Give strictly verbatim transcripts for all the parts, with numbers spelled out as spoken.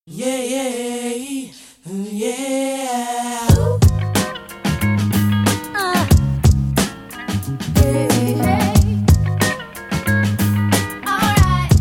Yeah, yeah, yeah. Uh, hey, hey. All right.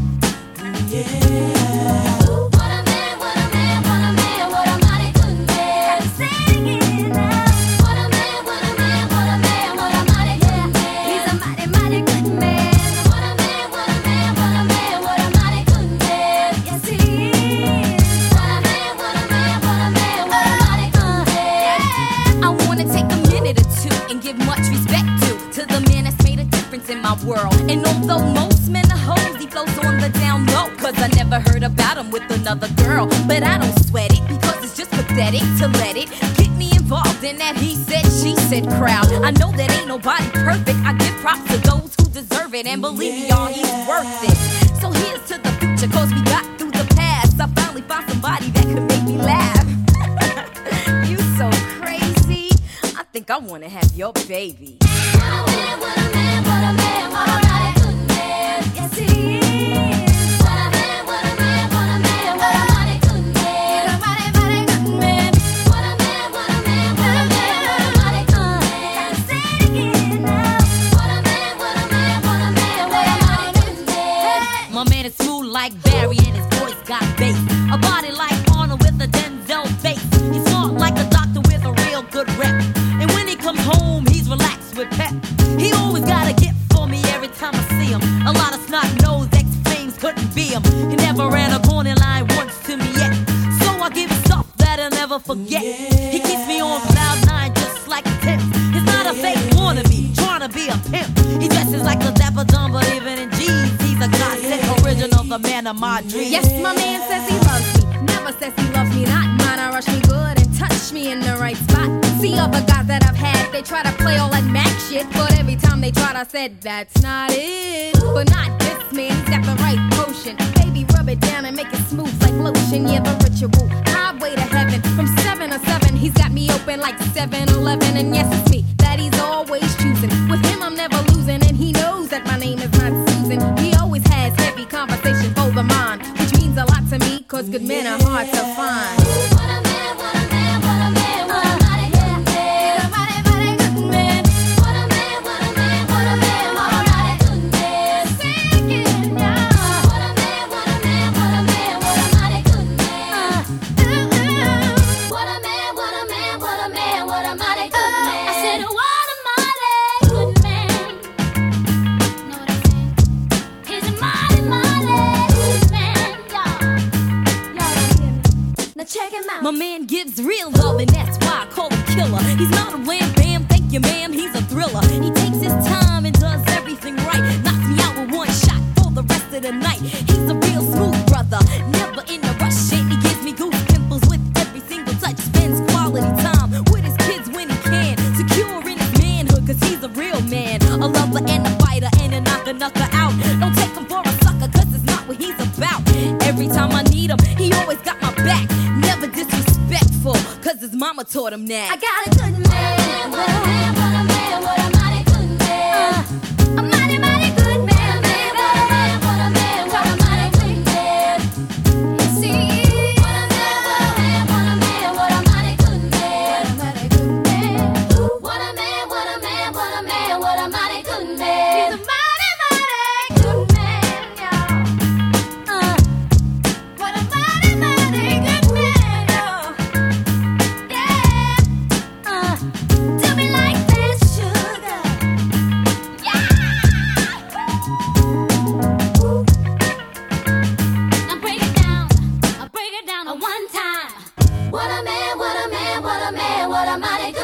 Yeah. What a man, what a man, what a man, what a mighty good man. Sing it now. What a man, what a man, what a man, what a mighty good man. He's a mighty, mighty good man. What a man, what a man, what a man, what a mighty good man. Yes, he is. What a man, what a man, what a man, what a mighty good man. I wanna take a minute or two and give much respect to to the man that's made a difference in my world. And although most men are hoes, he flows on the down low, cause I never heard about him with another girl. But I don't sweat it, because it's just pathetic to let it get me involved in that he said, she said crowd. I know that ain't nobody perfect. I give props to those who deserve it, and believe me, y'all, he's worth it. So here's to the future, cause we got through the past. I finally found somebody that could make me laugh. You so crazy, I think I wanna have your baby. What a man, what a man, what a man, what a mighty good man. Yes, he is. What a man, what a man, what a man, what a mighty good man. He's a mighty, mighty good man. What a man, what a man, what a man, what a mighty good man. Say it again now. What a man, what a man, what a man, what a mighty good man. My man is smooth like Barry and his voice got bass. A body like Arnold with a Denzel face. He's smart like a doctor with a real good rep. And when he comes home, he's relaxed with pep. He always got a gift for me every time I see him. A lot of snot-nosed ex-flames couldn't be him. He never ran a corner line once to me yet. So I give him stuff that I'll never forget. He keeps me on cloud nine just like a tip. He's not a fake wannabe, trying to be a pimp. He dresses like a Dapper Don, but even in jeans, he's a godsend original, the man of my dreams. Yes, my man says he loves me. Never says he loves me not. Mine, I rush me good and touch me in the right spot. See other guys that I've had, they try to play all that Mac shit, but every time they tried, I said, that's not it. But not this man, he's got the right potion. Baby, rub it down and make it smooth like lotion. Yeah, the ritual, highway to heaven. From seven to seven, he's got me open like seven eleven. And yes, it's me that he's always choosing. With him, I'm never losing, and he knows that my name is not Susan. He always has heavy conversation for the mind, which means a lot to me, cause good men are hard to find. What a man, what a man, what a man, what a mighty good man. He's a mighty, mighty good man. What a man, what a man, what a man, what a mighty good man. Say it again now. What a man, what a man, what a man, what a mighty good man. Uh, ooh, ooh. What a man, what a man, what a man, what a mighty good man. I said, what a mighty good man. Know what I'm saying? He's a mighty, mighty good man, y'all. Y'all don't hear me? Now check him out. My man gives real love, and that's why I call him killer. He's not a wham bam, thank you ma'am, he's a thriller. He takes his time and does everything right. Knocks me out with one shot for the rest of the night. He's a real smooth brother, never in a rush. And he gives me goose pimples with every single touch. Spends quality time with his kids when he can. Secure in his manhood, cause he's a real man. A lover and a fighter and a knocker knocker out. Don't take him for a sucker, cause it's not what he's about. Every time I need him, he always got my back. Never disrespectful, cause his mama taught him that. I got a good man. What a man, what a man, what a mighty good man. Uh, a mighty, mighty good man, baby. What a man, what a man, what a mighty good man. See, What a man, what a man, what a man, what a mighty good man. mighty good man. What a man, what a man, what a man, what a mighty good He's a man. mighty, mighty good man, y'all. Uh, what a mighty, mighty good man, y'all. Yeah. Uh, do me like that, sugar. Yeah. Now break it down, I break it down a one time. What a man, what a man, what a man, what a mighty good